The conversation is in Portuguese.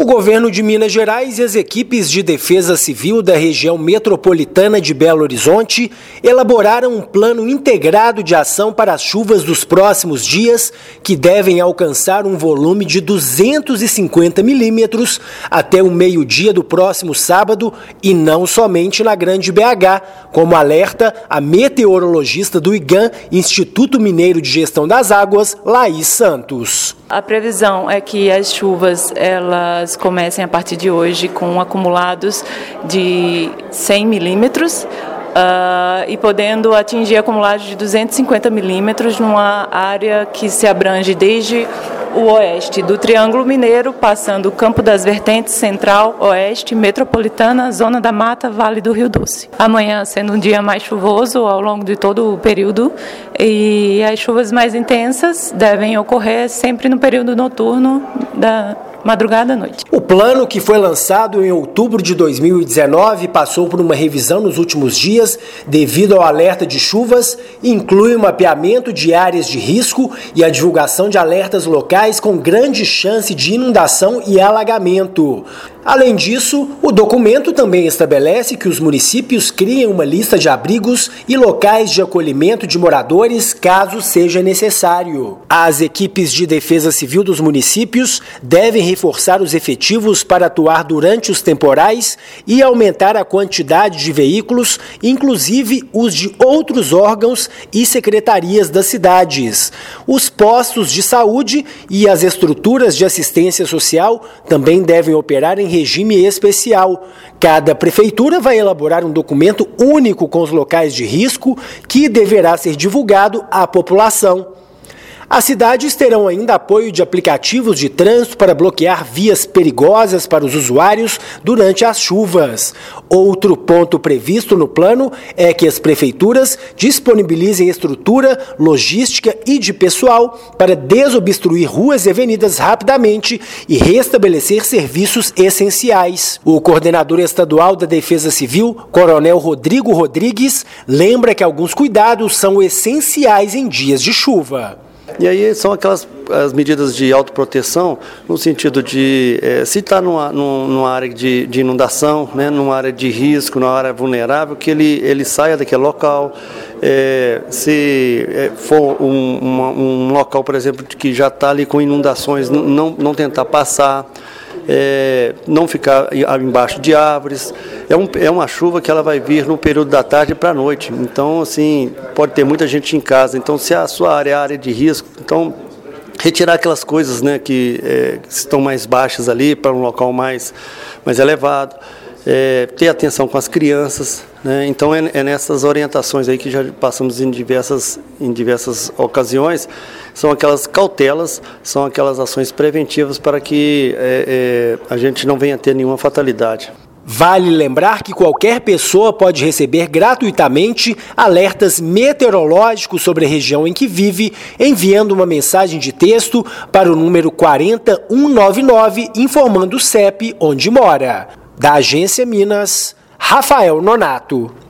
O governo de Minas Gerais e as equipes de defesa civil da região metropolitana de Belo Horizonte elaboraram um plano integrado de ação para as chuvas dos próximos dias, que devem alcançar um volume de 250 milímetros até o meio-dia do próximo sábado e não somente na Grande BH, como alerta a meteorologista do IGAM, Instituto Mineiro de Gestão das Águas, Laís Santos. A previsão é que as chuvas elas comecem a partir de hoje com acumulados de 100 milímetros e podendo atingir acumulados de 250 milímetros numa área que se abrange desde o oeste do Triângulo Mineiro, passando o Campo das Vertentes, Central, Oeste, Metropolitana, Zona da Mata, Vale do Rio Doce. Amanhã sendo um dia mais chuvoso ao longo de todo o período, e as chuvas mais intensas devem ocorrer sempre no período noturno da madrugada à noite. O plano, que foi lançado em outubro de 2019, passou por uma revisão nos últimos dias devido ao alerta de chuvas e inclui o mapeamento de áreas de risco e a divulgação de alertas locais com grande chance de inundação e alagamento. Além disso, o documento também estabelece que os municípios criem uma lista de abrigos e locais de acolhimento de moradores, caso seja necessário. As equipes de defesa civil dos municípios devem reforçar os efetivos para atuar durante os temporais e aumentar a quantidade de veículos, inclusive os de outros órgãos e secretarias das cidades. Os postos de saúde e as estruturas de assistência social também devem operar em regime especial. Cada prefeitura vai elaborar um documento único com os locais de risco que deverá ser divulgado à população. As cidades terão ainda apoio de aplicativos de trânsito para bloquear vias perigosas para os usuários durante as chuvas. Outro ponto previsto no plano é que as prefeituras disponibilizem estrutura, logística e de pessoal para desobstruir ruas e avenidas rapidamente e restabelecer serviços essenciais. O coordenador estadual da Defesa Civil, Coronel Rodrigo Rodrigues, lembra que alguns cuidados são essenciais em dias de chuva. E aí são aquelas as medidas de autoproteção, no sentido de, se está numa área de inundação, né, numa área de risco, numa área vulnerável, que ele saia daquele local. Se for um local, por exemplo, que já está ali com inundações, não tentar passar. Não ficar embaixo de árvores. É uma chuva que ela vai vir no período da tarde para a noite, então assim, pode ter muita gente em casa, então se a sua área é área de risco, então retirar aquelas coisas, né, que estão mais baixas ali para um local mais elevado. Ter atenção com as crianças, né? Então é nessas orientações aí que já passamos em diversas ocasiões, são aquelas cautelas, são aquelas ações preventivas para que a gente não venha a ter nenhuma fatalidade. Vale lembrar que qualquer pessoa pode receber gratuitamente alertas meteorológicos sobre a região em que vive, enviando uma mensagem de texto para o número 40199, informando o CEP onde mora. Da Agência Minas, Rafael Nonato.